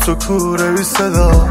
و کوره بی صدا.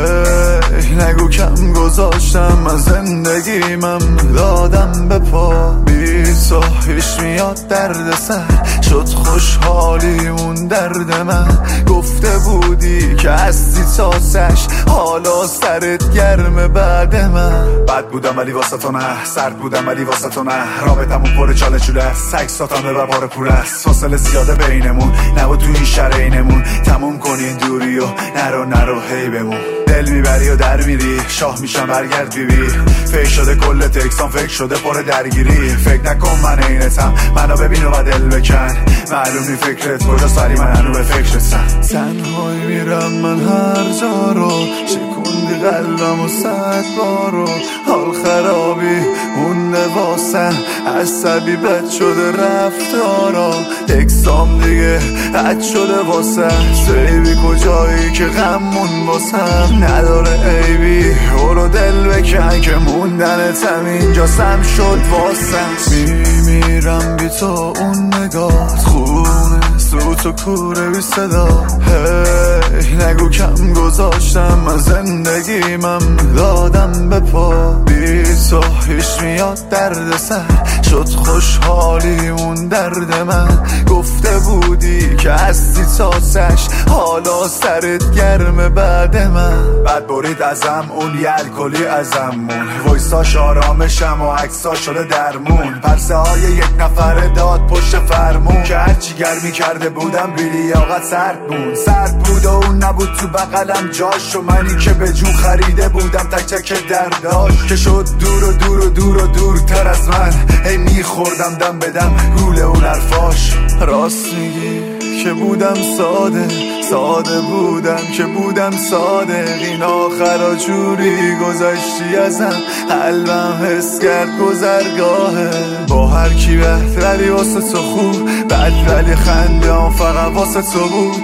نگو کم گذاشتم من زندگیمم دادم به پا. بی تو هیچ میاد درد سر شد خوشحالیمون درد من. گفته بودی که هستی تاسش حالا سرت گرمه بعد من. بد بودم ولی واسه تو نه، سرد بودم ولی واسه تو نه. رابطمون پر چاله چوله است، سگ ساتانه و بار پوله است. فاصله زیاده بینمون، نبا تو این شرینمون. تموم کنین دوری و نرو هی بمون. دل میبری و در میری، شاه میشم برگرد بیبی. فکر شده کل تکسان، فکر شده پر درگیری. فکر نکن من اینتم، منو ببین و دل بکن. معلومی فکرت کجاست ولی من هنو به فکرتم. تنهایی میرم من هر جا رو، شکوندی قلبم و 100 بارو. حال خرابی اون واسم، عصبی بد شده رفتارا. تکسام دیگه حد شده واسم. سیبی کجایی که غممون واسم نداره عیبی. برو دل بکن که موندنتم اینجا سم شد واسم. میمیرم بی تو اون نگات خونه سوت و کوره بی صدا. نگو کم گذاشتم من زندگیمم دادم به پا. بی تو هیچ میاد درد سر شد خوشحالیمون درد من. گفته بودی که هستی تاسش حالا سرت گرمه بعد من. بعد برید ازم اون یه الکلی ازمون. وایساش آرامشم و عکسا شده درمون. پرسه های یک نفره داد پشت فرمون. که هرچی گرمی کرده بودم بیلیاقت سرد بود و اون نبود تو بغلم جاش. و منی که به جون خریده بودم تک تک درداش. که شد دور و دورتر از من. هی میخوردم دم بدم گوله اون حرفاش. راست میگی که بودم ساده بودم که بودم صادق. این آخرا جوری گذشتی ازم، قلبم حس کرد گذرگاهه. با هر کی بهتری واسه تو خوب، بد ولی خنده هم فقط واسه تو بود.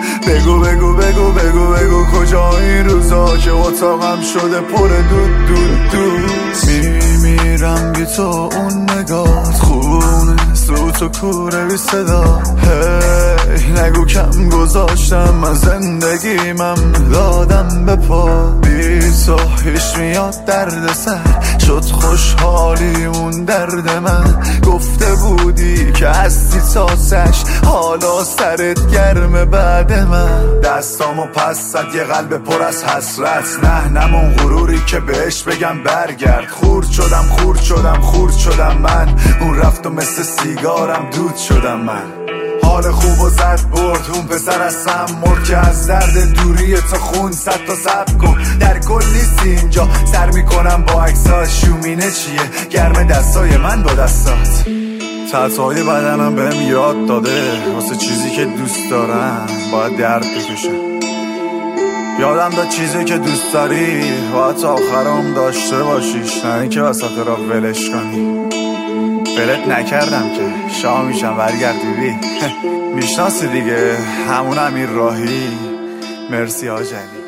بگو کجا این روزا که اتاقم شده پر دود. میمیرم بی تو اون نگات خونه سوت و کوره بی صدا. نگو کم گذاشتم من زندگیمم دادم به پا. بی تو هیچ میاد درد سر شد خوشحالیمون درد من. گفته بودی که هستی تاسش حالا سرت گرمه بعد من. دستامو پس زد یه قلب پر از حسرت. نه نمون غروری که بهش بگم برگرد. خورد شدم من. اون رفت و مثل سیگارم دود شدم من. حال خوب و زد برد اون پسر از سم مرد. که از درد دوری تو خون 100 تا صبر کن. در کل نیست اینجا سر میکنم با عکسات. شومینه چیه گرم دستای من با دستات. تحتهای بدنم بهم یاد داده واسه چیزی که دوست دارم باید درد بکشم. یادم داد چیزی که دوست داری باید تا آخرام داشته باشیش، نه اینکه وسط را ولش کنی. ولت نکردم که شاه میشم برگردی بی. میشناسی دیگه همون امیر راهی. مرسی آجلی.